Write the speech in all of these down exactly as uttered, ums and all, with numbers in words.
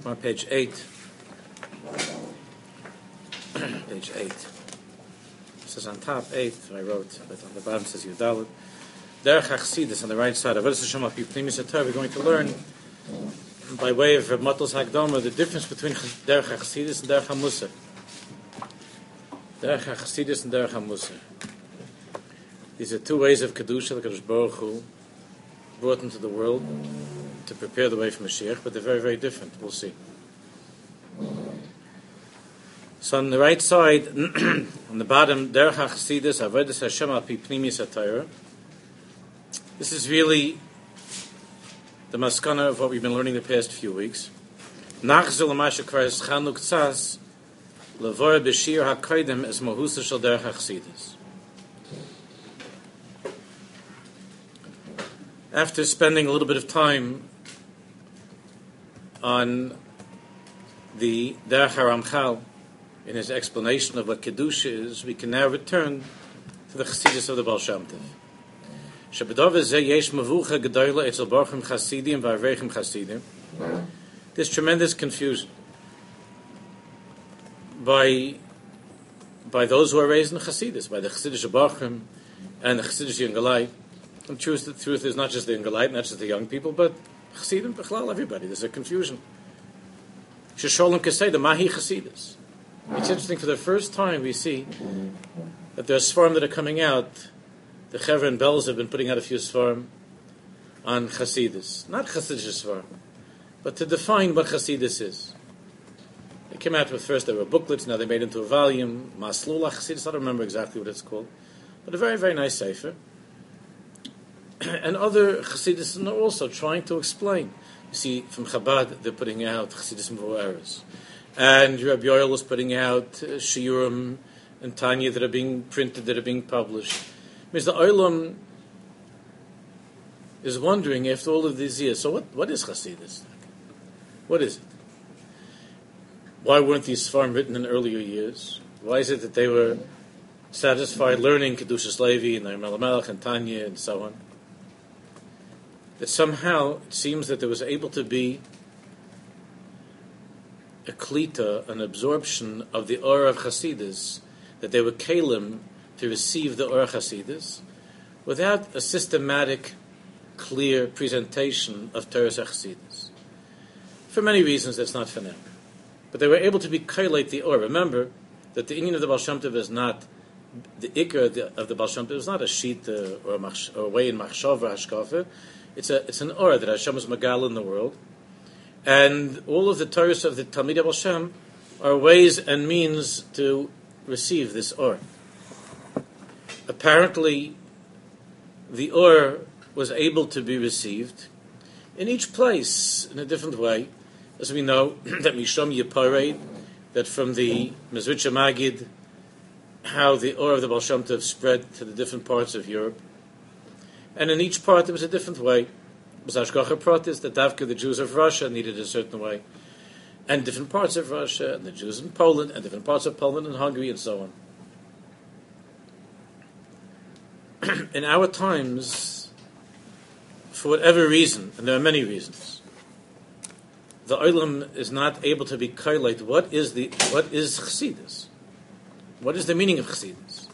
I'm on page eight. Page eight. It says on top eight, I wrote, but on the bottom it says Yudalit. Derech HaChassidus on the right side. Avodas Hashem al pi pnimis haTorah. We're going to learn by way of Matlos Hakdama the difference between Derech HaChassidus and Derech HaMusar. Derech HaChassidus and Derech HaMusar. These are two ways of Kedusha, the Kadosh Baruch Hu brought into the world to prepare the way for Mashiach, but they're very, very different. We'll see. So on the right side, on the bottom, Derech HaChassidus, Avodas Hashem al pi pnimis haTorah. This is really the maskana of what we've been learning the past few weeks. Nachzul l'masha kvar eschanu k'tzas l'vor b'shir ha'koidem es mohusa shel Derech HaChassidus. After spending a little bit of time on the Derech HaRamchal in his explanation of what Kedusha is, we can now return to the Chassidus of the Baal Shem Tov. There's tremendous confusion by by those who are raised in Chassidus, by the Chassidish Bachrim and the Chassidish Yungalai. And truth, the truth is not just the Yungalai, not just the young people, but Chassidim, Bechlal, everybody. There's a confusion. Shesholem Keseda, Mahi Chassidus. It's interesting, for the first time we see that there are Sfarim that are coming out. The Chevra and Bells have been putting out a few Sfarim on Chassidus. Not Chassidish Sfarim, but to define what Chassidus is. They came out with, first there were booklets, now they made into a volume, Maslula Chassidus, I don't remember exactly what it's called, but a very, very nice sefer. And other Chassidus are also trying to explain. You see, from Chabad, they're putting out Chassidus Mvo'eres. And Rabbi Yoel is putting out uh, Shiurim and Tanya that are being printed, that are being published. Because the Olam is wondering, after all of these years, so what, what is Chassidus? What is it? Why weren't these Sfarim written in earlier years? Why is it that they were satisfied learning Kedushas Levi and Nahum Melech and Tanya and so on? That somehow it seems that there was able to be a klita, an absorption of the Or of Chassidus, that they were kalim to receive the Or Chassidus without a systematic, clear presentation of Teres Chassidus. For many reasons, that's not for now. But they were able to be kailate the Or. Remember that the inyan of the Baal Shem Tov is not, the ikar of the, of the Baal Shem Tov is not a sheet uh, or, a machsh, or a way in machshav or hashkafa. It's a it's an Or that Hashem is magal in the world. And all of the Torahs of the Talmidei Baal Shem are ways and means to receive this Or. Apparently, the Or was able to be received in each place in a different way. As we know, that Mishom Yepared, that from the Mezritcha Magid, how the Or of the Baal Shem Tov spread to the different parts of Europe. And in each part, it was a different way. It was Hashgacha Pratis, that Davka, the Jews of Russia, needed a certain way. And different parts of Russia, and the Jews in Poland, and different parts of Poland and Hungary, and so on. In our times, for whatever reason, and there are many reasons, the Olam is not able to be kailate. What is the what is Chassidus? What is the meaning of Chassidus?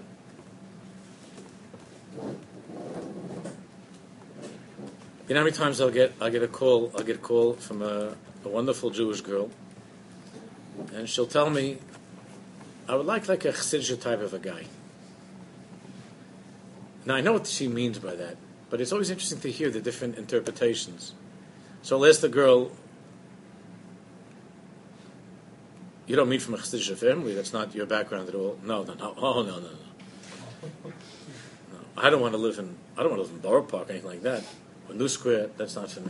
You know how many times I'll get I'll get a call I'll get a call from a, a wonderful Jewish girl, and she'll tell me, I would like like a Chassidish type of a guy. Now I know what she means by that, but it's always interesting to hear the different interpretations. So I'll ask the girl, you don't mean from a Chassidish family? That's not your background at all. No, no, no. Oh, no, no, no. no I don't want to live in I don't want to live in Borough Park or anything like that. Or New Square, that's not for me.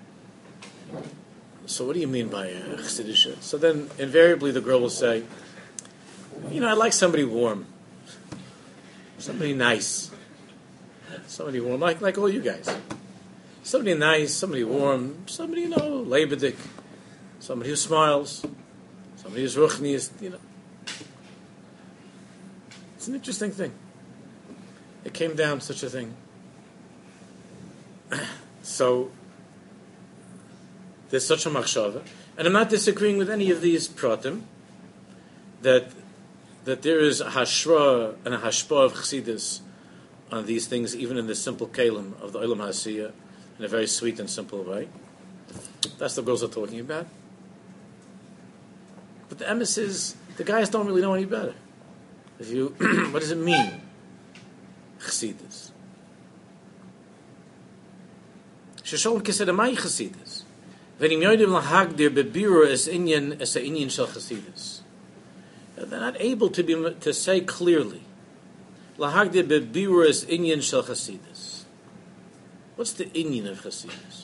So what do you mean by a Chassidish? So then invariably the girl will say, you know, I like somebody warm, somebody nice, somebody warm, like like all you guys. Somebody nice, somebody warm, somebody, you know, leibedik, somebody who smiles, somebody who's ruchniist, you know. It's an interesting thing. It came down to such a thing. So there's such a machshava, And I'm not disagreeing with any of these pratim, that that there is a hashra and a hashpah of chassidus on these things, even in the simple kalim of the Olam Hasiyah, in a very sweet and simple way. That's the girls are talking about. But the emes is, the guys don't really know any better. If you, what does it mean, chassidus? Shesholem kised mai chassidus. Venim yodim lahagdir bebira es inyan es a inyan shel chassidus. They're not able to be to say clearly. Lahagdir bebira es inyan shel chassidus. What's the inyan of chassidus?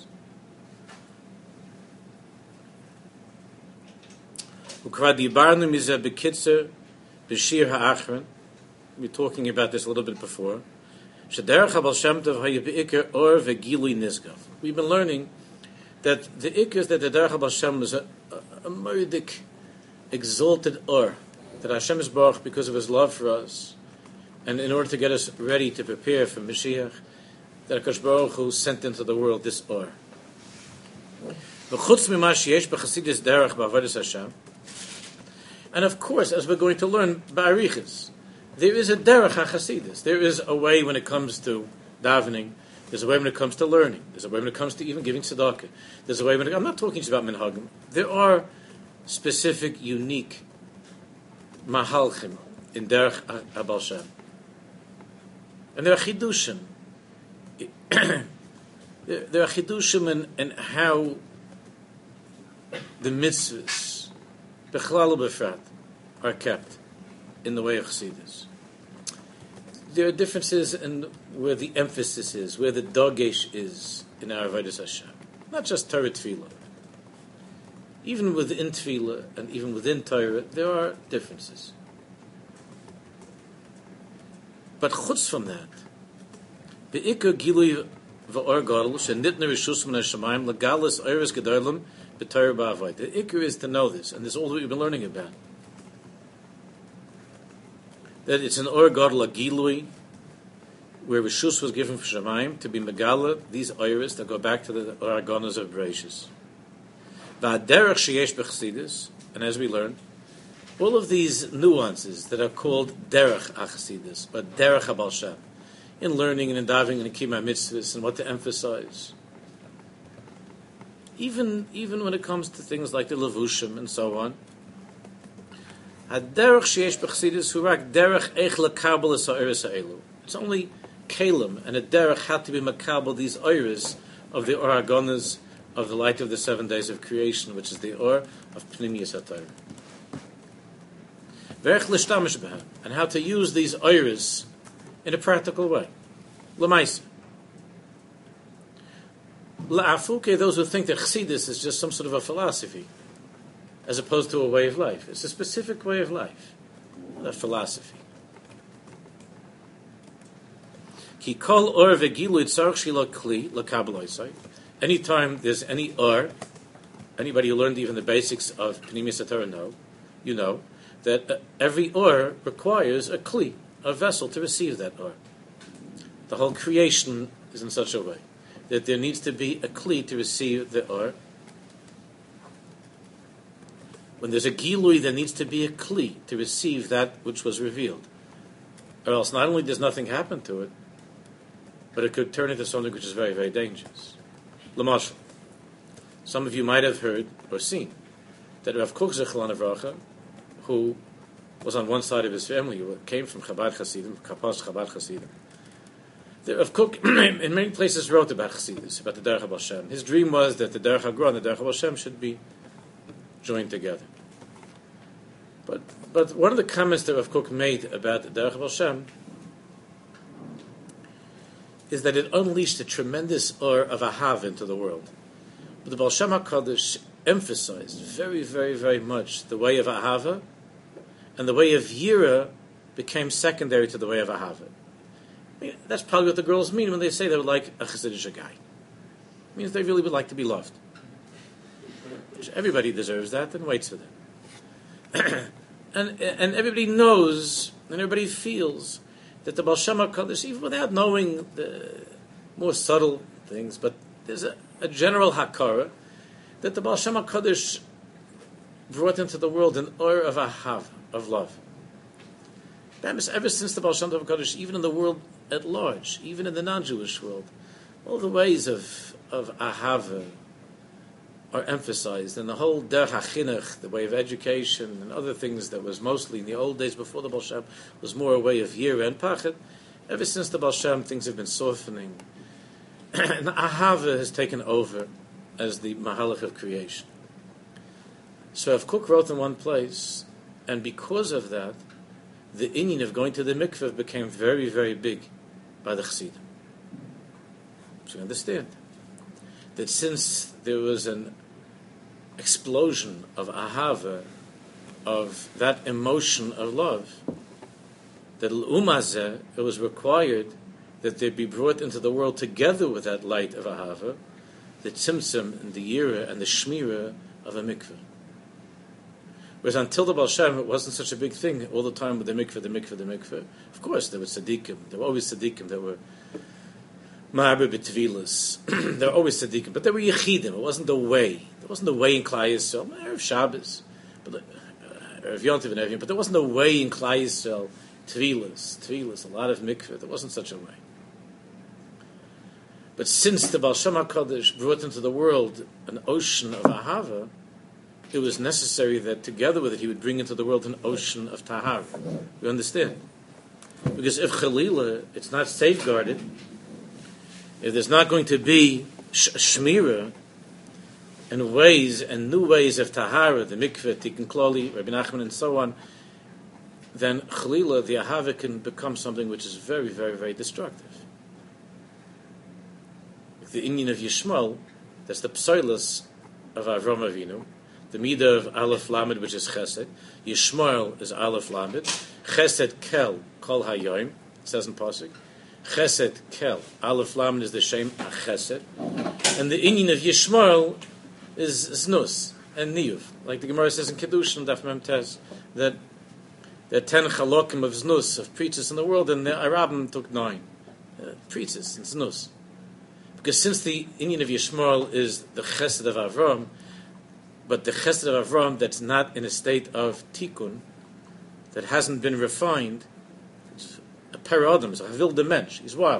Ukvad yibarnu mizeh bekitzer b'shir ha'achron. We're talking about this a little bit before. Shederach habal shem tov haye be'ikr or ve'gilui nizgav. We've been learning that the ikr is that the Derech habal shem is a, a, a murdik, exalted or that Hashem is baruch because of His love for us, and in order to get us ready to prepare for Mashiach, that Hakadosh Baruch Hu sent into the world this or. V'chutz mima sheyesh b'chasidus derech b'avodas Hashem. And of course, as we're going to learn ba'arichas, there is a derech hachasidus. There is a way when it comes to davening. There's a way when it comes to learning. There's a way when it comes to even giving tzedakah. There's a way when it, I'm not talking just about minhagim. There are specific, unique mahalchim in derech habal shem, and there are chidushim. There are chidushim in, in how the mitzvahs, bechlal u'befrat, are kept in the way of chassidus. There are differences in where the emphasis is, where the dagesh is in our avodas Hashem. Not just Torah Tefillah. Even within Tefillah and even within Torah, there are differences. But chutz from that, be'ikar gilui v'or gadol shenitna rishus min hashamayim legalis oiros gedolim b'Torah ba'avodah. The ikar is to know this, and this is all that we've been learning about. That it's an or gadol a gilui, where rishus was given for shamayim to be megala these oiros that go back to the oragonas of Bereshis. V'aderech sheyesh b'chassidus, and as we learned, all of these nuances that are called derech achassidus, or derech habal shem, in learning and in davening and in kiyum mitzvahs and what to emphasize. Even even when it comes to things like the levushim and so on, haderech sheyesh b'chassidus hu rak derech eich lekabel es ha'oros ha'elu. It's only kalim and a derech had to be makabel these oiros of the oragonas of the light of the seven days of creation, which is the or of Pnimiyus HaTorah. Verech l'shtamish b'hem, and how to use these oiros in a practical way. L'maisa. La'afuke, those who think that chassidus is just some sort of a philosophy, as opposed to a way of life. It's a specific way of life, not a philosophy. Ki kol or vegilu tzarich shelo kli l'kabel oisai. Anytime there's any or, anybody who learned even the basics of Pnimiyus HaTorah know, you know, that uh, every or requires a kli, a vessel to receive that or. The whole creation is in such a way that there needs to be a kli to receive the or. When there's a gilui, there needs to be a kli to receive that which was revealed. Or else not only does nothing happen to it, but it could turn into something which is very, very dangerous. L'mashal, some of you might have heard or seen that Rav Kook Zechlan Avracha, who was on one side of his family, who came from Chabad Hasidim, Kapas Chabad Hasidim, the Rav Kook in many places wrote about Chassidus, about the Derech Habal Shem. His dream was that the Derech HaGra and the Derech Habal Shem should be joined together. But but one of the comments that Rav Kook made about the Derech Habal Shem is that it unleashed a tremendous awe of ahav into the world. But the Baal Shem HaKadosh emphasized very, very, very much the way of ahava, and the way of yira became secondary to the way of ahava. I mean, that's probably what the girls mean when they say they would like a Chassidish guy. It means they really would like to be loved. Which everybody deserves that and waits for them. and and everybody knows and everybody feels that the Baal Shem HaKadosh, even without knowing the more subtle things, but there's a, a general hakara that the Baal Shem HaKadosh brought into the world an or of ahav, of love. That is, ever since the Baal Shem Tov HaKadosh, even in the world at large, even in the non-Jewish world, all the ways of of ahava are emphasized, and the whole derech hachinuch, the way of education and other things that was mostly in the old days before the Baal Shem, was more a way of yira and pachad. Ever since the Baal Shem, things have been softening, and ahava has taken over as the mahalach of creation. So Rav Kook wrote in one place, and because of that, the inyan of going to the mikveh became very, very big by the Chassidim. So you understand that since there was an explosion of ahava, of that emotion of love, that l'umazeh, it was required that they be brought into the world together with that light of ahava, the tzimtzum and the yira and the shmira of a mikveh. Whereas until the Baal Shem, it wasn't such a big thing all the time with the mikveh, the mikveh, the mikveh. Of course, there were tzaddikim. There were always tzaddikim that were ma'aber b'tvilas. There were always tzaddikim. But there were yechidim. It wasn't the way. There wasn't the way in Klal Yisrael. Erev Shabbos. But uh, Erev Yom Tov and everything. But there wasn't a way in Klal Yisrael. Tvilas. Tvilas. A lot of mikveh. There wasn't such a way. But since the Baal Shem HaKadosh brought into the world an ocean of ahava, it was necessary that together with it he would bring into the world an ocean of tahar. You understand? Because if Chalila, it's not safeguarded, if there's not going to be sh- shmira and ways and new ways of tahara, the mikveh, tikkun klali, Rabbi Nachman, and so on, then Chalila, the ahava, can become something which is very, very, very destructive. The inyan of Yishmael, that's the psoilus of Avram Avinu. The midah of Aleph Lamed, which is Chesed. Yishmael is Aleph Lamed. Chesed Kel, Kol Hayoim, it says in Pasuk. Chesed Kel, Aleph Lamed is the Shem Chesed. And the inyan of Yishmael is Znus and Niyuv. Like the Gemara says in Kedushin, Daf Mem Tes, that there are ten chalokim of Znus, of preachers in the world, and the Arabim took nine. Uh, preachers in Znus. Because since the inyan of Yishmael is the Chesed of Avram, but the Chesed of Avram that's not in a state of tikkun, that hasn't been refined, it's a paradam, it's a wilde mensch, he's wild.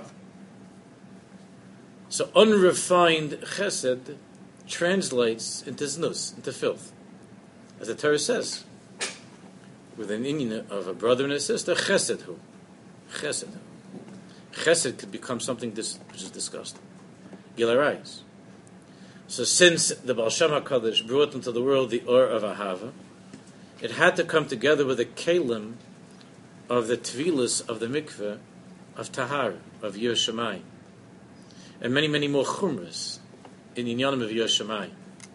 So unrefined Chesed translates into znus, into filth. As the Torah says, with an inyan of a brother and a sister, Chesed hu. Chesed hu. Chesed could become something dis- which is disgusting. Gilarayis. So since the Baal Shem HaKadosh brought into the world the Or of Ahava, it had to come together with a kelim of the Tvilas of the mikveh, of Tahar, of Yir Shamayim, and many, many more chumras in Inyanim of Yir Shamayim.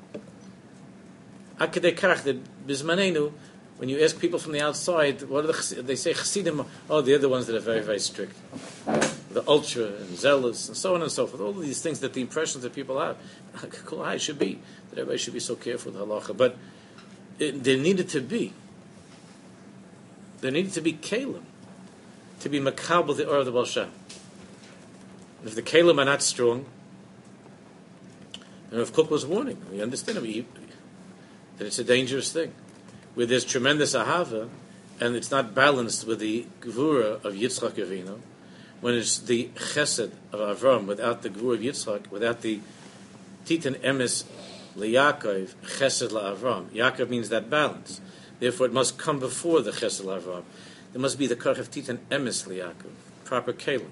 Akadei kach, that Bizmanenu, when you ask people from the outside, what are the, they say Chassidim, oh, they're the ones that are very, very strict. The ultra and zealous and so on and so forth. All of these things that the impressions that people have. Kol should be that everybody should be so careful with halacha. But it, there needed to be, there needed to be kalim to be makabel the or of the Baal Shem. And if the kalim are not strong, and if Kook was warning, we understand him, that it's a dangerous thing. Where there's tremendous ahava, and it's not balanced with the gevura of Yitzchak Avinu, when it's the chesed of Avram without the gevura of Yitzchak, without the titan emes leYaakov, chesed laAvram. Yaakov means that balance. Therefore, it must come before the chesed laAvram. There must be the karch of titan emes leYaakov, proper kelim,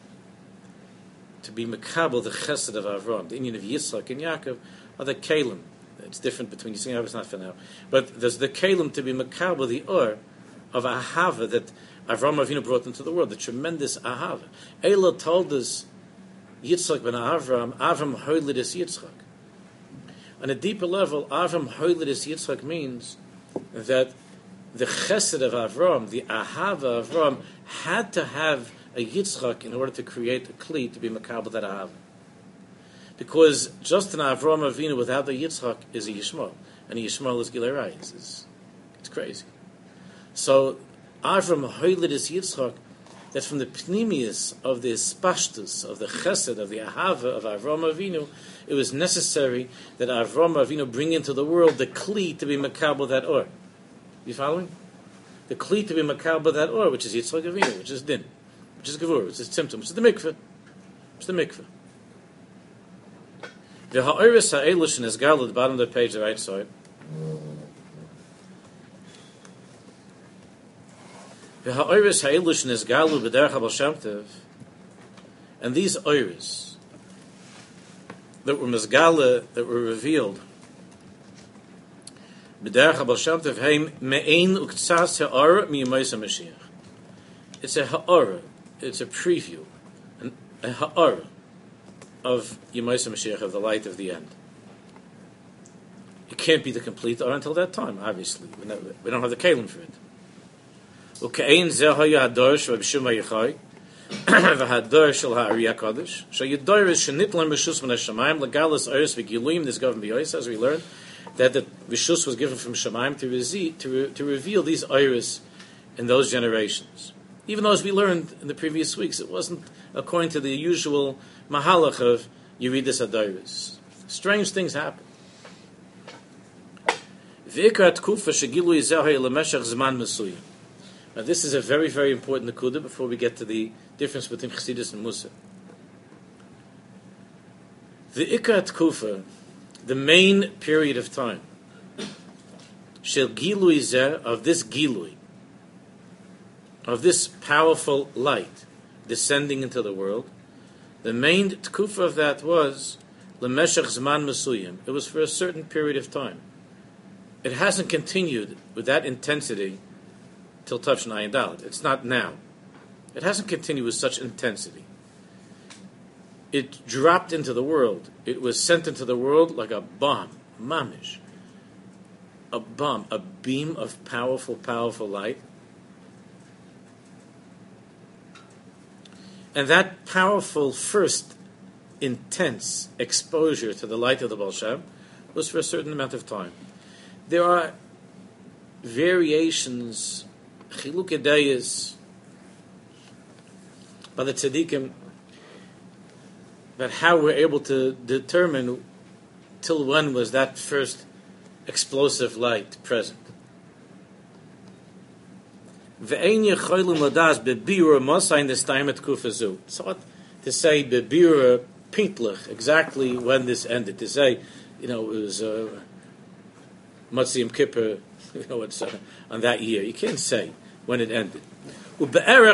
to be mekabel the chesed of Avram. The inyan of Yitzchak and Yaakov are the kelim. It's different between Yitzchak and Yaakov. It's not for now, but there's the kelim to be mekabel the or of ahava that Avram Avinu brought into the world, the tremendous ahava. Eila told us Yitzchak ben Avram, Avram hoylidis Yitzchak. On a deeper level, Avram hoylidis Yitzchak means that the chesed of Avram, the ahava of Avram, had to have a Yitzchak in order to create a kli to be makabel that ahava. Because just an Avram Avinu without the Yitzchak is a Yishmael, and a Yishmael is Gilei Rayis. It's, it's crazy. So Avram hoylidis Yitzchak that from the pnimius of the spashtus, of the chesed, of the ahava of Avraham Avinu, it was necessary that Avraham Avinu bring into the world the kli to be makabel that or. You following? The kli to be makabel that or, which is Yitzchak Avinu, which is din, which is gevur, which is tzimtzum, which is the mikveh, which is the mikveh. The ha'oris ha'elush in Esgal at the bottom of the page, the right side. The ha'oris ha'elush in Esgal b'derech Baal Shem Tov, and these oiris that were mezgala, that were revealed, b'derech Baal Shem Tov, heim me'ein uktsas ha'ara mi'yomos HaMashiach. It's a ha'ara, it's a preview, an, a ha'ara of Yemos HaMashiach, of the light of the end. It can't be the complete or until that time, obviously. We don't have the kalim for it. U'ke'ein zeh haya hador shel Rabbi Shimon Yochai v'hador shel ha'Ari HaKadosh sheyador is shenitlan reshus min hashamayim legalas oris v'giluim this governed b'yois, as we learned that the reshus was given from Shamayim to, rezi, to, re, to reveal these oris in those generations. Even though, as we learned in the previous weeks, it wasn't according to the usual mahalach of Yeridus Adoris. Strange things happen. Now, this is a very, very important nekuda before we get to the difference between Chassidus and Musa. The Ikar Tkufa, the main period of time, shel Gilui Zeh, of this Gilui, of this powerful light descending into the world, the main tkufa of that was lemeshach zman mesuyim. It was for a certain period of time. It hasn't continued with that intensity till Tafshin Ayin Dalet. It's not now. It hasn't continued with such intensity. It dropped into the world. It was sent into the world like a bomb, mamish, a bomb, a beam of powerful, powerful light. And that powerful first intense exposure to the light of the Baal Shem was for a certain amount of time. There are variations, chiluk edayis, by the tzaddikim, about how we're able to determine till when was that first explosive light present. So what to say bebira pintlich, exactly when this ended? To say, you know, it was uh, Matziyim Kippur, you know, it's uh, on that year. You can't say when it ended. But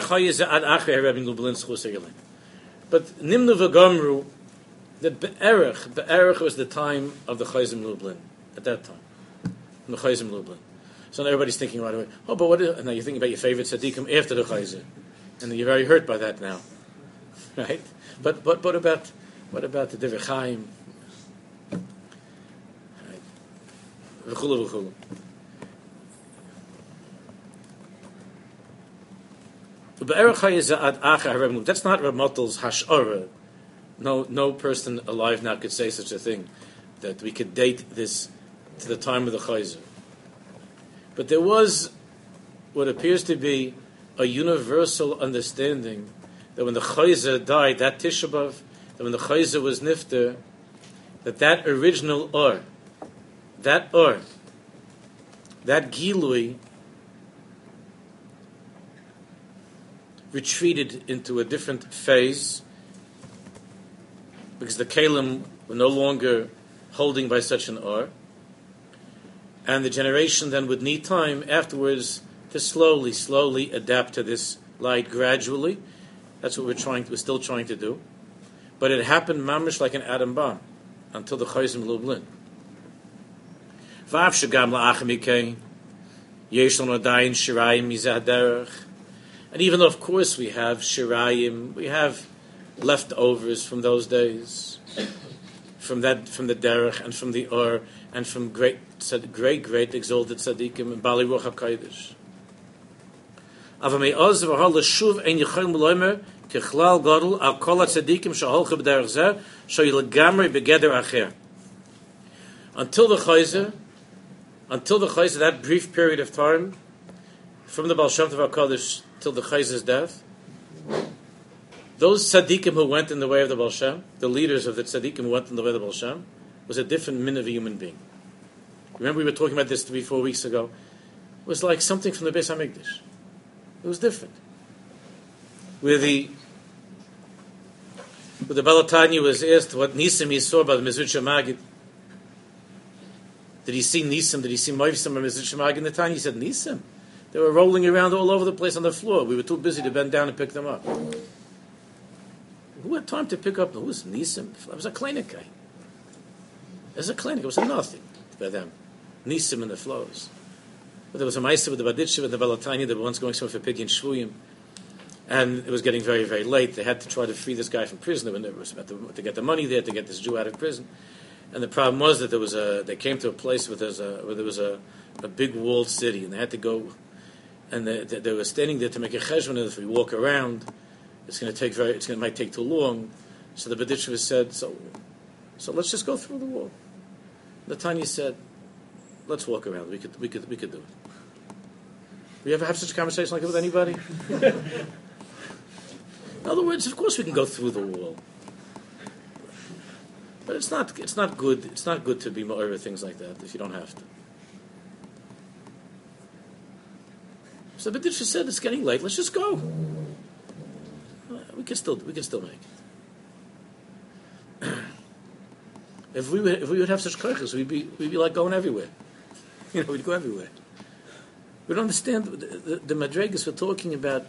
Nimnu v'Gomru, the Be'erech, Be'erech was the time of the Chayzim Lublin, at that time, the Chayzim Lublin. So now everybody's thinking right away, oh, but what is, now you're thinking about your favorite tzaddikim after the Chayzim, and you're very hurt by that now, right? But but what about what about the Divrei Chaim? V'chulu v'chulu. That's not Rav Mottel's hashara. No, no person alive now could say such a thing, that we could date this to the time of the Chayzer. But there was what appears to be a universal understanding that when the Chayzer died, that Tisha B'Av, that when the Chayzer was nifter, that that original Or, that Or, that Gilui, retreated into a different phase, because the Kalim were no longer holding by such an Or, and the generation then would need time afterwards to slowly, slowly adapt to this light gradually. That's what we're trying to, we're still trying to do. But it happened mamish like an atom bomb until the Chayzim Lublin. V'af shegam la'achem ikein yesh lanu adayin shirayim mizeh haderech. And even though, of course, we have shirayim, we have leftovers from those days, from that, from the derech and from the or, and from great, great, great exalted tzaddikim and Bali Ruach HaKodesh. Avamei oz v'har l'shuv ein yichayim l'omer kechlal gadol al kol tzaddikim sheholchu b'derech zeh shoy legamri begeder acher. Until the Chayzer, until the Chayzer, that brief period of time, from the Baal Shem Tov HaKadosh till the Chayzer's death, Those tzaddikim who went in the way of the Baal Shem, the leaders of the tzaddikim who went in the way of the Baal Shem, was a different min of a human being. Remember we were talking about this three, four weeks ago? It was like something from the Beis HaMikdash. It was different. Where the where the Balatanya was asked what Nisim he saw by the Mezritch Magid. Did he see Nisim? Did he see Moivsim or Mezritch Magid in the Tanya? He said Nisim. They were rolling around all over the place on the floor. We were too busy to bend down and pick them up. Who had time to pick up? Who was Nisim? It was a clinic guy. It was a clinic. It was a nothing by them. Nisim in the flows. But there was a Maisa with the Baditcha with the Balatanya that were once going somewhere for Pidyon Shvuyim. And it was getting very, very late. They had to try to free this guy from prison. They were about to, to get the money there to get this Jew out of prison. And the problem was that there was a. They came to a place where there was a, where there was a, a big walled city, and they had to go. And they, they, they were standing there to make a cheshbon. If we walk around, it's going to take very. It's going to might take too long. So the Baditcha said, "So, so let's just go through the wall." Netanya said, "Let's walk around. We could, we could, we could do it." We ever have such a conversation like that with anybody? In other words, of course we can go through the wall, but it's not. It's not good. It's not good to be over things like that if you don't have to. So, but Baditcha said it's getting late. Let's just go. We can still. We can still make it. If we would, if we would have such koiches, we'd be we'd be like going everywhere. You know, we'd go everywhere. We don't understand the, the, the madrigas we're talking about.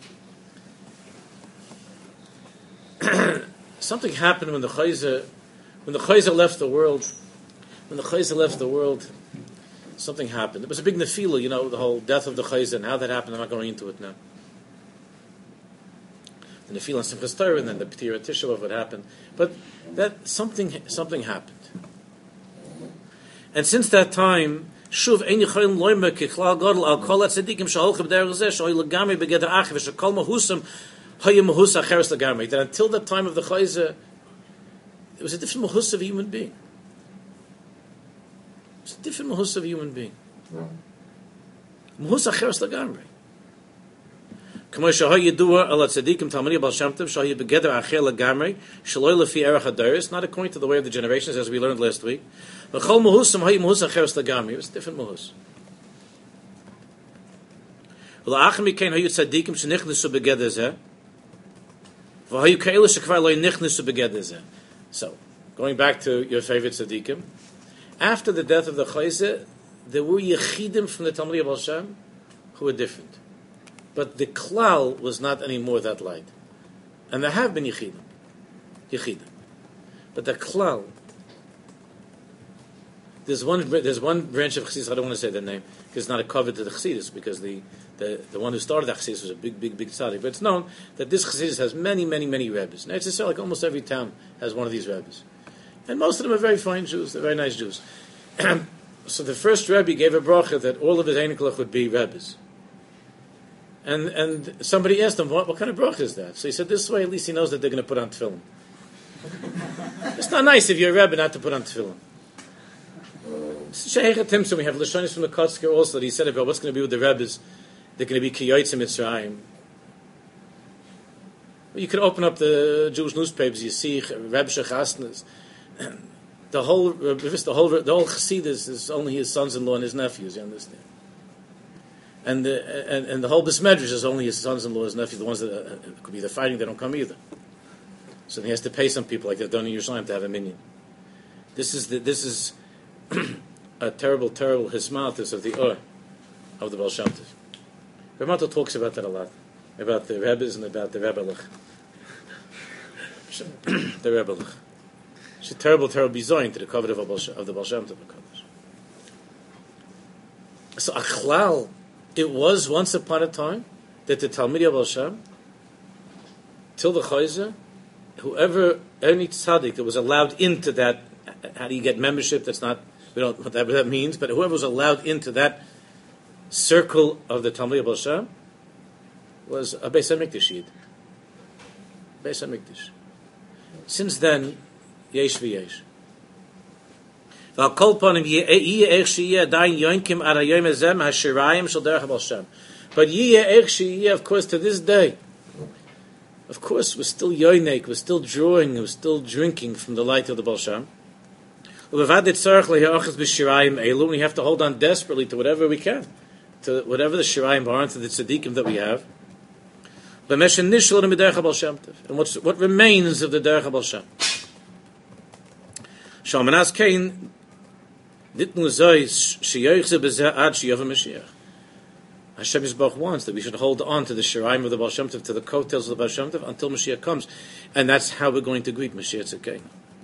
Something happened when the Chayzer, when the Chayzer left the world. When the Chayzer left the world, something happened. It was a big nefila, you know, the whole death of the Chayzer and how that happened. I'm not going into it now. The nefila and Simchas Torah, and then the P'tira Tisha of what happened. But that something something happened. And since that time, Shuv ein yichayim loymer kichlal gadol al kol hatzadikim sheholchem b'derech zeh shehoy legami begeder achiv v'shekol mahusam hayim mahus acheres legami. That until the time of the Chayzer, it was a different mahus of a human being. It's a different mahus of a human being. Mahus acheres legami. K'mo shehoy yidua al hatzadikim talmidei Baal Shem Tov shehoy begeder acher legami sheloy lefi erech hadaris, not according to the way of the generations, as we learned last week. It was a different mahus. So, going back to your favorite tzaddikim, after the death of the Chayzer, there were yechidim from the Talmidei Baal Shem who were different. But the klal was not anymore that light. And there have been yechidim. Yechidim. But the klal, There's one. There's one branch of Chassidus. I don't want to say the name because it's not a cover to the Chassidus, because the, the, the one who started the Chassidus was a big, big, big tzaddik. But it's known that this Chassidus has many, many, many rebbes. And it's like almost every town has one of these rebbes, and most of them are very fine Jews. They're very nice Jews. So the first rebbe gave a bracha that all of his einiklach would be rebbes. And and somebody asked him, what, what kind of bracha is that? So he said, this way at least he knows that they're going to put on tefillin. It's not nice if you're a rebbe not to put on tefillin. Sheikh Timson, we have Lashonis from the Kotzker also that he said about what's going to be with the Rebbes. They're going to be Kiyotzim Mitzrayim. Well, you could open up the Jewish newspapers, you see Rebbe Shechasnas. The whole, the whole, the whole Chassidus is only his sons-in-law and his nephews. You understand? And the and, and the whole Besmedrash is only his sons-in-law and his nephews. The ones that uh, could be the fighting, they don't come either. So he has to pay some people like that don't in Yerushalayim to have a minion. This is the, this is. A terrible, terrible hismaltus of the Ur of the Baal Shem Tov. Ramato talks about that a lot, about the Rebbes and about the Rebelech. The Rebelech. It's a terrible, terrible bizoin to the cover of, of the Baal Shem Tov. So Achlal, it was once upon a time that the Talmidei Baal Shem, till the Chayzer, whoever, any tzaddik that was allowed into that, how do you get membership? That's not, we don't know what that, what that means, but whoever was allowed into that circle of the Talmidei Baal Shem was a Beis HaMikdash Yid. Beis HaMikdash. Since then, yesh v'yesh. V'al kol panim yiyeh eich sheyeh adayin yonkim ad hayom hazeh hashirayim shel derech Baal Shem. But yiyeh eich sheyeh, of course, to this day, Of course, we're still yoinek, we're still drawing, we're still drinking from the light of the Baal Shem. We have to hold on desperately to whatever we can, to whatever the shirayim are, to the tzaddikim that we have. And what's, what remains of the derech Baal Shem? Shalmanas Kain ditnu zoy sheyoychze bezeh ad sheyov Mashiach. Hashem Yisbach wants that we should hold on to the shirayim of the Baal Shem Tov, to the coattails of the Baal Shem Tov, until Mashiach comes, and that's how we're going to greet Mashiach Tzedkeinu.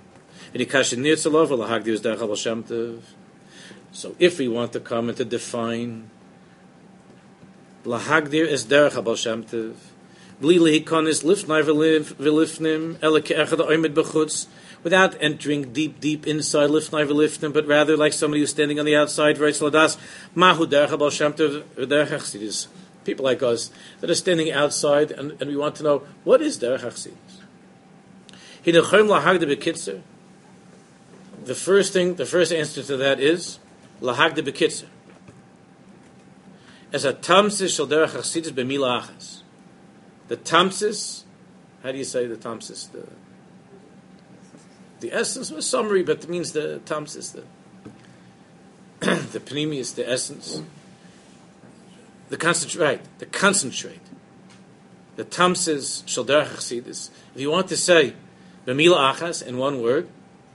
So if we want to come and to define lahagdir es derech Baal Shem Tov, bli lehikonis lifnai v'lifnim ela ke'echad ha'omed b'chutz, without entering deep, deep inside lifnai v'lifnim, but rather like somebody who's standing on the outside, writes ladas mahu derech Baal Shem Tov v'derech Chassidus. People like us that are standing outside, and, and we want to know, what is derech Chassidus? Hinechom lahagdir b'kitzer. The first thing, the first answer to that is lahagdir b'kitzer. As a tamsis shel derech Chassidus b'mila achas. The tamsis, how do you say the tamsis? The the essence, a summary, but it means the tamsis, the the pneumius, the essence, the concentrate, right, the concentrate, the tamsis shel derech Chassidus. If you want to say b'mila achas in one word,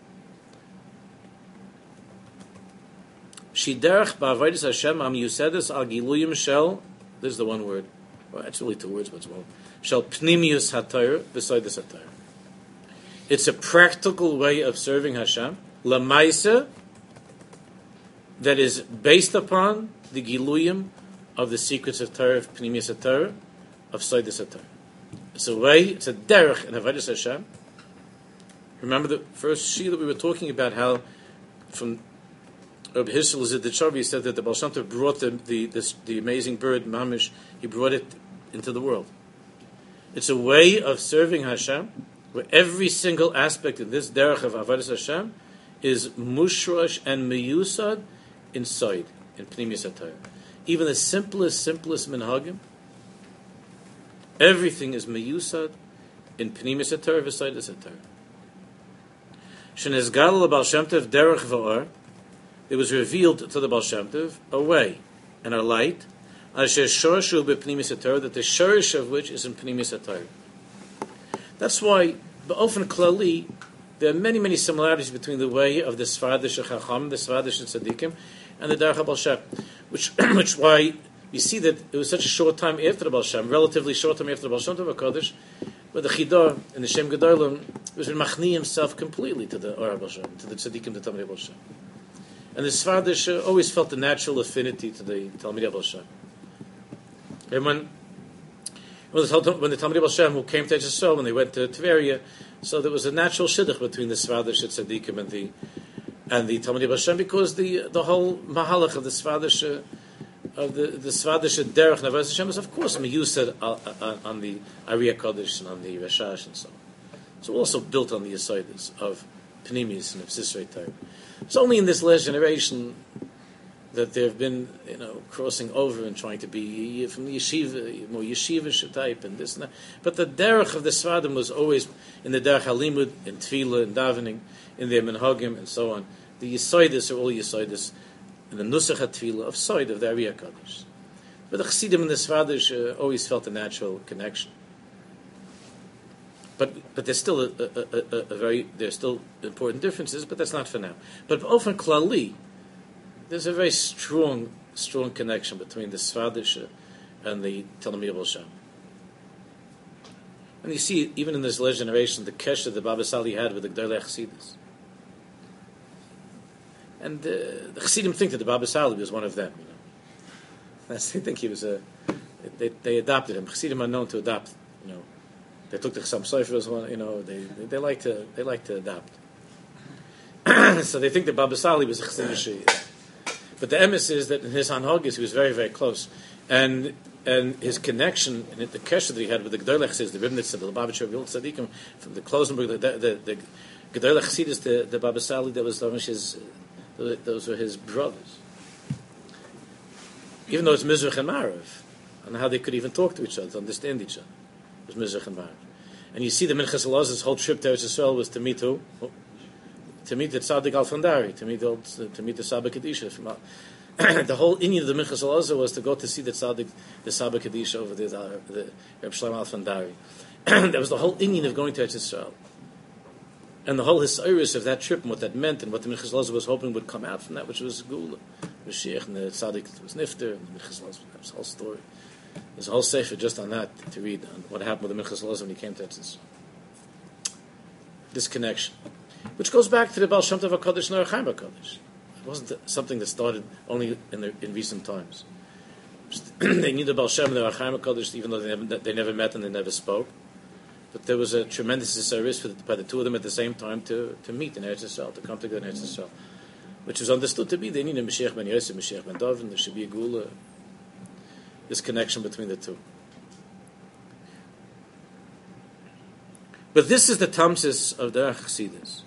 shiderach ba'avodas Hashem am yusedes al giluyim shel. This is the one word. Well, it's really two words, but it's one. Shel pnimius haTorah beside this haTorah. It's a practical way of serving Hashem, lamaisa, that is based upon the giluyim of the secrets of Torah, of pnimius haTorah, of Soidus haTorah. It's a way, it's a derech in avodas Hashem. Remember the first shir that we were talking about, how from Rabbi Hishel Ziddichavi said that the Baal Shem Tov brought the the, this, the amazing bird mamish. He brought it into the world. It's a way of serving Hashem, where every single aspect of this derech of avodas Hashem is mushrosh and meyusad inside in pnimius haTorah. Even the simplest, simplest minhagim, everything is meyusad in pnimius haTorah v'soidus haTorah. Shenizgal l'Baal Shem Tov derech v'or. It was revealed to the Baal Shem Tov a way and a light, that the shorish of which is in pnimius haTorah. That's why, b'ofen klali, there are many, many similarities between the way of the Sfaradish Chacham, the Sfaradish Tzaddikim, and the Derech Baal Shem, which, which why we see that it was such a short time after the Baal Shem, relatively short time after the Baal Shem Tov HaKadosh, but the Chidah and the Shem Gedolim was machni himself completely to the Or Baal Shem, to the Tzaddikim, the Talmidei Baal Shem. And the Sfaradish uh, always felt a natural affinity to the Talmidei Baal Shem. And when when the, when the Talmidei Baal Shem who came to Eretz Yisrael, when they went to Tveria, so there was a natural shidduch between the Sfaradish Tzaddikim and the and the Talmidei Baal Shem, because the the whole mahalach of the Sfaradish uh, of the the Sfaradish derech Avodas Hashem is of course miyusad on, on, on the Ariya Kodesh and on the Rashash and so on. So also built on the Yesodis of Pnimius and of Sisrei Torah. It's only in this last generation that there have been, you know, crossing over and trying to be from the yeshiva, more yeshivish type and this and that. But the derech of the Sfadim was always in the derech halimud, in tefillah, in davening, in their minhagim, and so on. The yesodis are all yesodis in the nusach tefillah of side of the Ariya Kodesh. But the chassidim and the Sfadish uh, always felt a natural connection. But but there's still a, a, a, a very there's still important differences, but that's not for now. But often klali, there's a very strong strong connection between the Sfadish and the Talmidei Baal Shem. And you see, even in this last generation, the kesher that Baba Sali had with the Gdolei Chassidus. And uh, the Chassidim think that the Baba Sali was one of them. You know, That's, they think he was a. They, they adopted him. Chassidim are known to adopt. You know, they took the Chassam Sofer as one. You know, they, they they like to they like to adopt. So they think that Baba Sali was a Chassidish. But the emes is that in his Hanhagis he was very very close, and and his connection and the kesher that he had with the Gdolei Chassidus, the Ribnitz, the Lubavitcher, the Tzaddikim, from the Klosenberg, the the, the Gdolei Chassidus, the, the Baba Sali, that was his, those were his brothers. Even though it's Mizrach and Marav, and how they could even talk to each other, understand each other, it was Mizrach and Marav. And you see the Minchas Elazar's whole trip to Eretz Yisrael was to meet who? To meet the Tzaddik Al-Fandari, to meet the, old, to meet the Saba Kadisha. From, the whole inyan of the Minchas Elazar was to go to see the Tzaddik, the Saba Kadisha over the, the, the Reb Shlomo Al-Fandari. That was the whole inyan of going to Eretz Yisrael. And the whole history of that trip and what that meant and what the Minchas Elazar was hoping would come out from that, which was Gula. Mashiach and the Tzaddik was Nifter, and the Minchas Elazar, that was the whole story. There's a whole sefer just on that to read on what happened with the Minchas Elazar when he came to Eretz Yisrael. This connection, which goes back to the Baal Shem Tov HaKadosh and the Ohr HaChaim HaKadosh. It wasn't something that started only in, the, in recent times. They knew the Baal Shem and the Ohr HaChaim HaKadosh, even though they never, they never met and they never spoke. But there was a tremendous service by the two of them at the same time to, to meet in Eretz Yisrael, to come together in Eretz Yisrael, which was understood to be they needed Mashiach ben Yosef, Mashiach ben David, and there should be a Gula. This connection between the two. But this is the Tamsis of the Chassidus.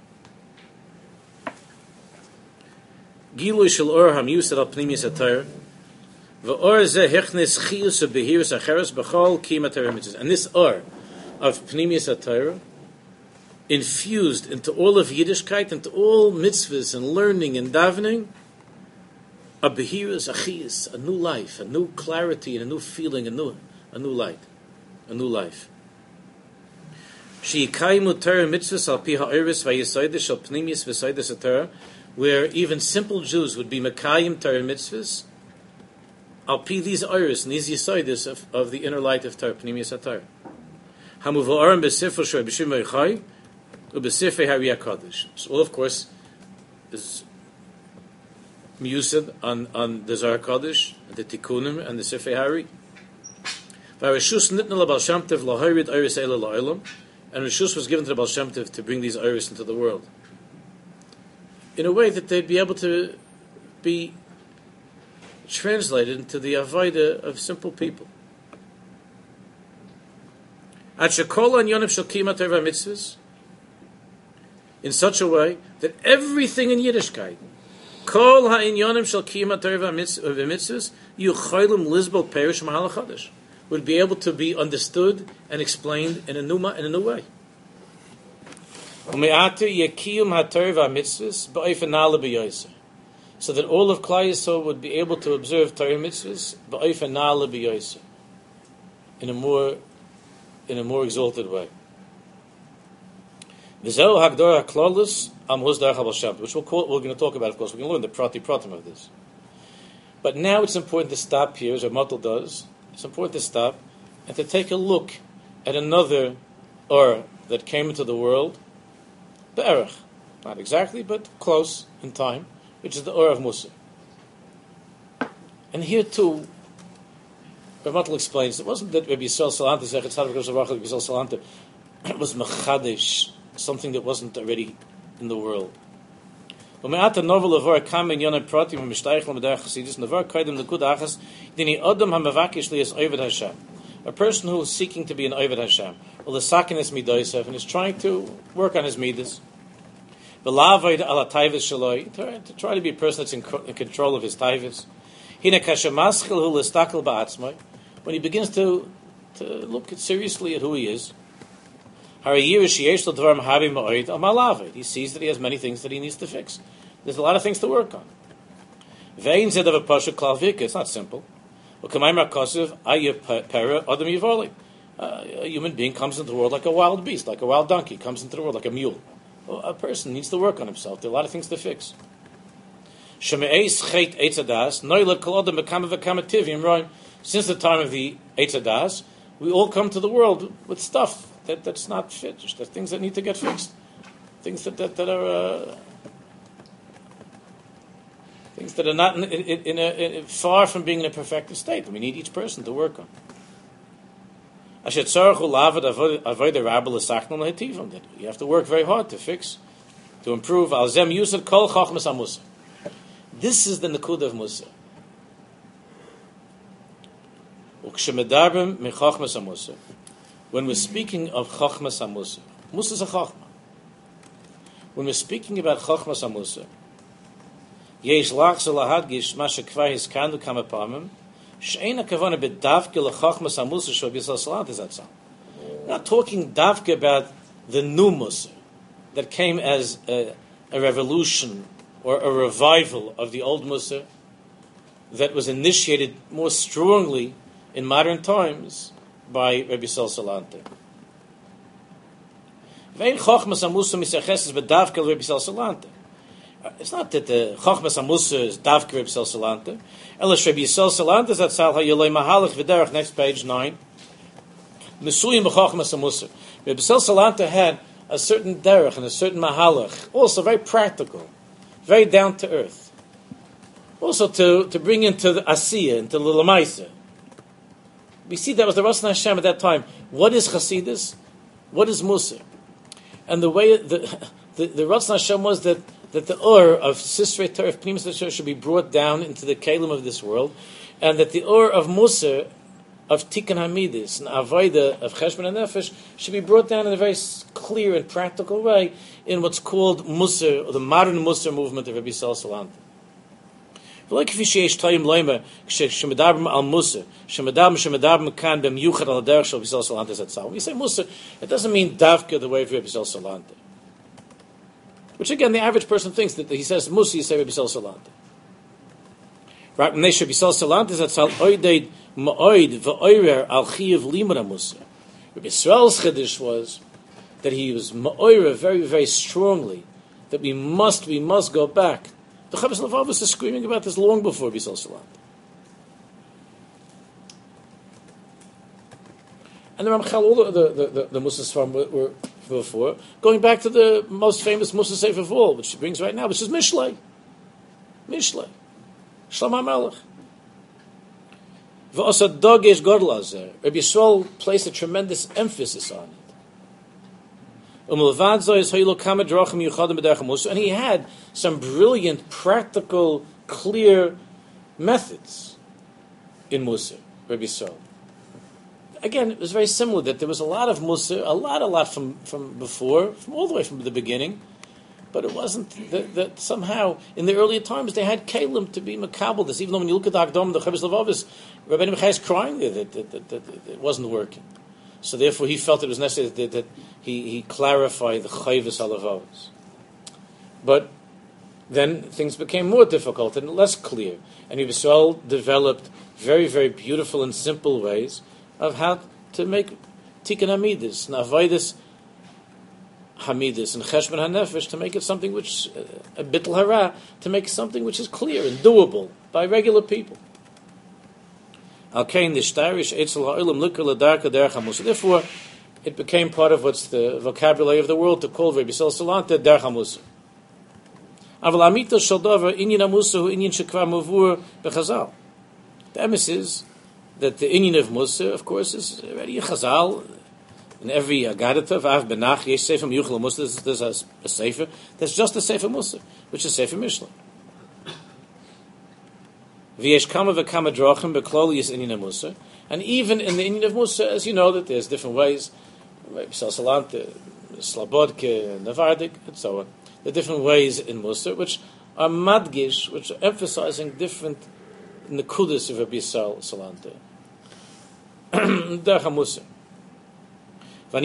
Gilui shel or hamiusad al pnimis atayr, ve'or zeh hechnes chiyus of behirus acheres b'chol kiyam atayr mitzvahs. And this or of pnimis atayr infused into all of Yiddishkeit, into all mitzvahs and learning and davening, a behirus, a chiyus, a new life, a new clarity and a new feeling, a new, a new light, a new life. Sheikaimu Torah mitzvahs al pi ha'oris v'yesaydish al pnimius v'yesaydish Torah, where even simple Jews would be mekayim Torah mitzvahs al pi these oris and these yesaydish of, of the inner light of Torah, pnimius Torah. Hamuvarim b'sifra shoy b'shim v'ychai u'b'sifrei hariyah kodesh. So all, of course, is Musad on, on the Zohar Kodesh, the Tikkunim, and the Sifrei Hari. V'arishus nitna la Baal Shem Tov l'horid oris eila la'olam, and Rishus was given to the Baal Shem Tov to bring these oris into the world, in a way that they'd be able to be translated into the avodah of simple people. At shekol an yonim shel kiyum Torah mitzvahs, in such a way that everything in Yiddishkeit, Kol ha'inyonim shel kiyum Torah v'mitzvahs yuchaylim lizbol perish mahal chadash, would be able to be understood and explained in a new in a new way. Ume'atu yekiyum ha'Torah v'mitzvahs ba'ofen na'ale b'yoser, so that all of Klal Yisrael would be able to observe Torah mitzvahs ba'ofen na'ale b'yoser, in a more in a more exalted way. V'zeu hagdor ha'klolus am husdar Baal Shem Tov, which we'll call, we're going to talk about, of course. We're going to learn the prati pratim of this. But now it's important to stop here, as Ramotel does. It's important to stop and to take a look at another or that came into the world, be'erech, not exactly, but close in time, which is the or of Musa. And here too, Ramotel explains, it wasn't that Rabbi Yisrael Salanta, Zechet Tzaddik Rabbi Yisrael Salanta, was mechadish, something that wasn't already in the world. A person who is seeking to be an Oved Hashem, or the sakinis midosav, and is trying to work on his midas, to try to be a person that's in control of his taivas. When he begins to to look seriously at who he is, he sees that he has many things that he needs to fix. There's a lot of things to work on. It's not simple. A human being comes into the world like a wild beast, like a wild donkey, comes into the world like a mule. Well, a person needs to work on himself. There are a lot of things to fix. Since the time of the Eitz Hadas, we all come to the world with stuff that, that's not finished. There's things that need to get fixed. Things that, that, that are uh, things that are not in, in, in a, in, far from being in a perfected state. We need each person to work on. You have to work very hard to fix, to improve. This is the Nakuda of Musa. When we're speaking of Chachmas HaMusa, Musa is a Chachma. When we're speaking about Chachmas HaMusa, Yesh lachza lahadgish ma shekvar hiskanu kama pamim she'ena kavana bedavke lechachmas HaMusa shel Yisrael Salant is that song. We're not talking davka about the new Musar that came as a, a revolution or a revival of the old Musar that was initiated more strongly in modern times by Rabbi Yisrael Salanter. It's not that the Chochmas HaMusar is davka Rabbi Yisrael Salanter. Elish Rabbi Yisrael Salanter is at Sal HaYolei Mahalach V'derech, next page nine. Mesuyim b'Chochmas HaMusar. Rabbi Yisrael Salanter had a certain derech and a certain mahalach, also very practical, very down to earth. Also to, to bring into the Asiya, into the Lamaisa. We see that was the Ratzon Hashem at that time. What is Chasidus? What is Musar? And the way the the, the Ratzon Hashem was that, that the Ur of Sisrei Torah, of Pnimis Torah, should be brought down into the Kalim of this world, and that the Ur of Musar, of Tikkun Hamidis and Avodah of Cheshbon and Nefesh should be brought down in a very clear and practical way in what's called Musar, or the modern Musar movement of Rabbi Yisrael Salanter. When we say Musar, it doesn't mean davka the way of Rabbi Yisrael Salanter. Which again, the average person thinks that he says Musar, you say Rabbi Yisrael Salanter. Right? When they say Rabbi Yisrael Salanter, that's how oideid ma'oid v'oirer al chiyav limud Musar. Rabbi Yisrael's chiddush was that he was ma'oirer very, very strongly that we must, we must go back. The Chavos Levavos is screaming about this long before Rabbi Yisrael Salanter. And the Ramchal, all the the, the, the Musar Sfarim were, were before, going back to the most famous Musar Sefer of all, which she brings right now, which is Mishlei. Mishlei. Shlomo HaMelech. V'osa dogesh godel azer. Rabbi Yisrael placed a tremendous emphasis on it. And he had some brilliant, practical, clear methods in Musar, Rabbi Yisrael. Again, it was very similar that there was a lot of Musar, a lot, a lot from, from before, from all the way from the beginning, but it wasn't that, that somehow, in the earlier times, they had Kalim to be makabel this, even though when you look at the Akdom, the Chavos Levavos, Rabbi Mechai is crying there that, that, that, that, that it wasn't working. So therefore he felt it was necessary that, that he, he clarified the Chavos HaLevavos. But then things became more difficult and less clear. And Rabbi Yisrael developed very, very beautiful and simple ways of how to make Tikkun Hamidus and Avodas Hamidus and Cheshbon HaNefesh to make it something which, uh, a bittul hara, to make something which is clear and doable by regular people. Therefore, it became part of what's the vocabulary of the world to call Rabbi Yisrael Salanter Derech HaMusar. The emes is that the inyan of Musar, of course, is already in Chazal. In every Agadata, V'av Benach, Yesh Sefer Miyuchel Musar, there's a, a Sefer, that's just a Sefer Musar, which is Sefer Mishlei. V'yesh kama v'kama drochim b'klol yis inyan of Musar, and even in the inyan of Musar, as you know, that there's different ways, Yisrael Salanter, Slabodke, Navardik, and so on. There are different ways in Musar, which are madgish, which are emphasizing different nekudas of Rabbi Yisrael Salanter. Derech HaMusar. The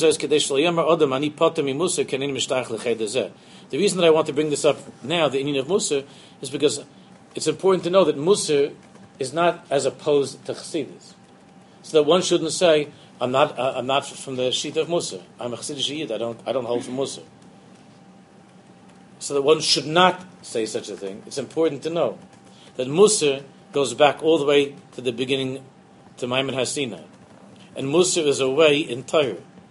reason that I want to bring this up now, the inyan of Musar, is because it's important to know that Musar is not as opposed to Chassidus. So that one shouldn't say, I'm not uh, I'm not from the sheet of Musar. I'm a Chassidish Yid, I don't I don't hold from Musar. So that one should not say such a thing. It's important to know that Musar goes back all the way to the beginning, to Maimon HaSinai. And Musar is a way in Torah.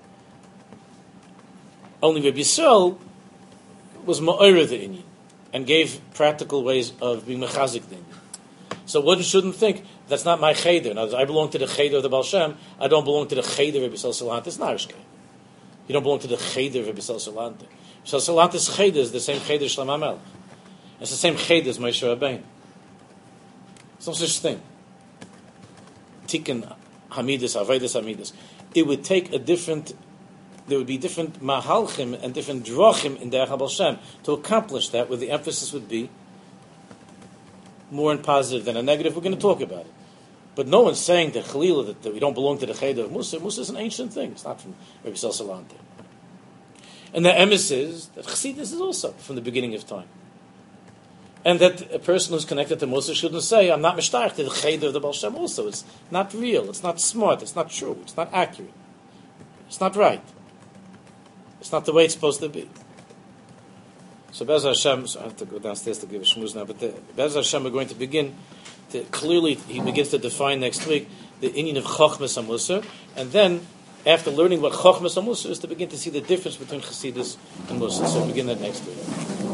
Only Rabbi Yisrael was ma'oreh the inyan and gave practical ways of being mechazik the inyan. So one shouldn't think that's not my cheder. In other words, I belong to the cheder of the Baal Shem. I don't belong to the cheder of Rabbi Yisrael Salanter. It's not Arishke. You don't belong to the cheder of Rabbi Yisrael Salanter. So Salanter's cheder is the same cheder as Shlomo HaMelech. It's the same cheder as Moshe Rabbeinu. There's no such thing. Tikkun Hamidus, Avodas Hamidus. It would take a different, there would be different mahalchim and different drochim in Derech HaBaal Shem to accomplish that, where the emphasis would be more in positive than a negative. We're going to talk about it. But no one's saying that Chalila that, that we don't belong to the Cheder of Musa. Musa is an ancient thing. It's not from Rabbi Salsalante. And the emes is that Chassidus is also from the beginning of time. And that a person who's connected to Musa shouldn't say, I'm not mishtayach to the Cheder of the Baal Shem also. It's not real. It's not smart. It's not true. It's not accurate. It's not right. It's not the way it's supposed to be. So Be'ez Hashem, so I have to go downstairs to give a shmuz now, but the, Be'ez Hashem we're going to begin, to, clearly he begins to define next week the inyan of Chochmas HaMusar, and then after learning what Chochmas HaMusar is, to begin to see the difference between Chassidus and Musar. So we'll begin that next week.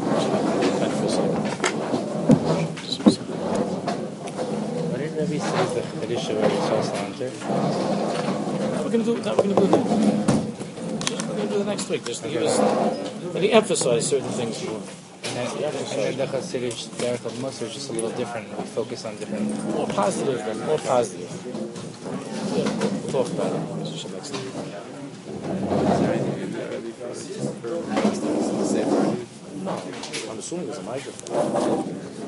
What did Rabbi say the Chiddush of Rabbi Salsalante? We're going to do that. We're going to do that. We're going to do the next week. Just he was, and he emphasized certain things more. And then, and then the Chassidish Derech of Musar is just a little different. We focus on different... More positive, more positive. Yeah, we'll talk about it next week. No, I'm assuming there's a microphone.